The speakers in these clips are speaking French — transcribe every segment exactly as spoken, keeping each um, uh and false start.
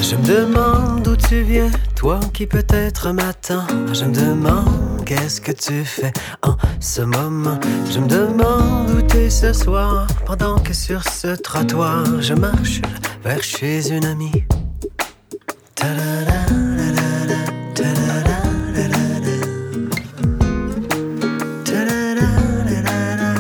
Je me demande d'où tu viens, toi qui peut-être m'attends. Je me demande qu'est-ce que tu fais en ce moment. Je me demande où t'es ce soir, pendant que sur ce trottoir je marche vers chez une amie. Ta-da-da, ta-da-da, ta-da-da, ta-da-da. Ta-da-da, ta-da-da.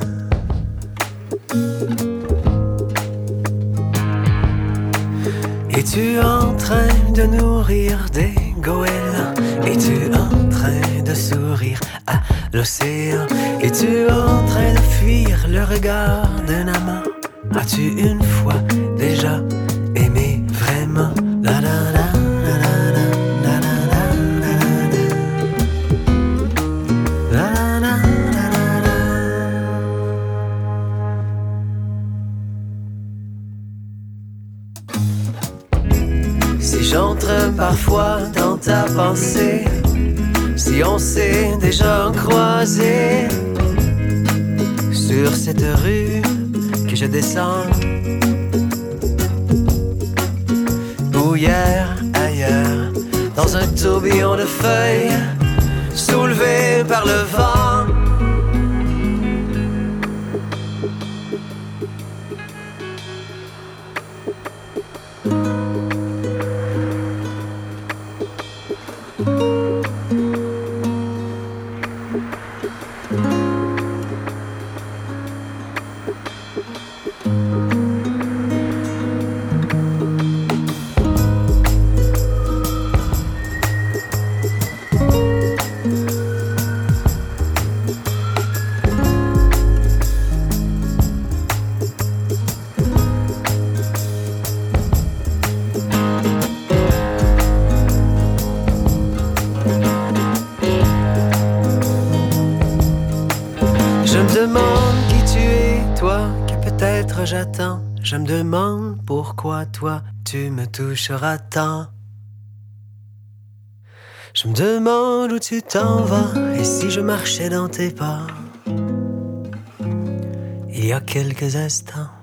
Es-tu en train de nourrir des goélands? Es-tu en train de sourire à l'océan? Es-tu en train de fuir le regard d'un amant? As-tu une fois déjà aimé vraiment? La la la la la la la la la la la la la. Si j'entre parfois dans ta pensée, si on s'est déjà croisé sur cette rue que je descends, ou hier, ailleurs, dans un tourbillon de feuilles soulevé par le vent. Je me demande qui tu es, toi, que peut-être j'attends. Je me demande pourquoi, toi, tu me toucheras tant. Je me demande où tu t'en vas, et si je marchais dans tes pas il y a quelques instants.